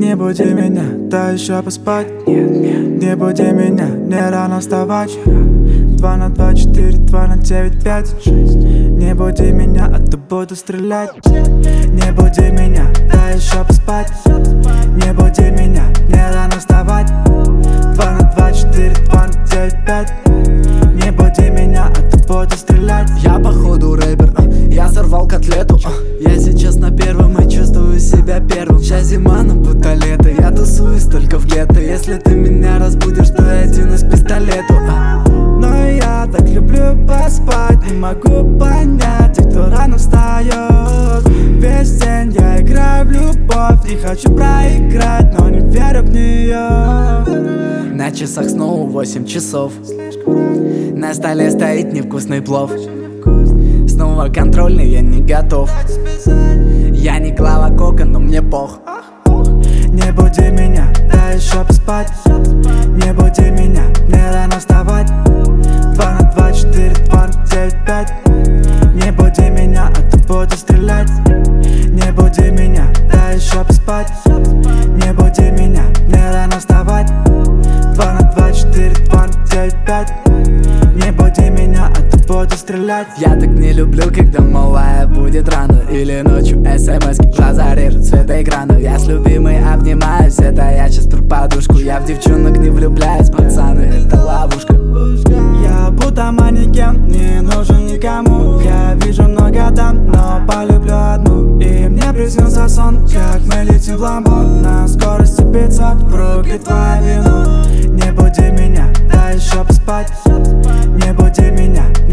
Не буди меня, дай еще поспать. Не буди меня, мне рано вставать. 2 на 2, 4, 2 на 9, 5, 6. Не буди меня, а то буду стрелять. Не буди меня, дай еще поспать. Не буди меня, мне рано вставать. 2 на 2, 4, 2 на 9, 5. Не буди меня, а то буду стрелять. Я походу рэпер, я сорвал котлету. Я сейчас на первом и чувствую себя первым. Ща зима, но будто лето, я тусуюсь только в гетто. Если ты меня разбудишь, то я тянусь к пистолету. Но я так люблю поспать, не могу понять тех, кто рано встает. Весь день я играю в любовь, не хочу проиграть, но не верю в нее. На часах снова 8 часов. На столе стоит невкусный плов. Снова контрольный, я не готов. Я не Клава Кока, но мне пох. Не буди меня, дай еще поспать. Не буди меня, мне рано вставать. 2 на 2, 4, 2 на 9, 5. Не буди меня, а то буду стрелять. Не буди меня, дай еще поспать. Не буди меня, мне рано вставать. 2 на 2, 4, 2 на 9, 5. Не буди меня, а то буду стрелять. Я так не люблю, когда малая будет рано. Или ночью смс-ки, глаза режут свет экрана. Я с любимой обнимаюсь, это я сейчас про подушку. Я в девчонок не влюбляюсь, пацаны, это ловушка. Я будто манекен, не нужен никому. Я вижу много дам, но полюблю одну. И мне приснился сон, как мы летим в ламбо на скорости 500, в руки твоя вину. Не буди меня, дай еще поспать. Не буди меня,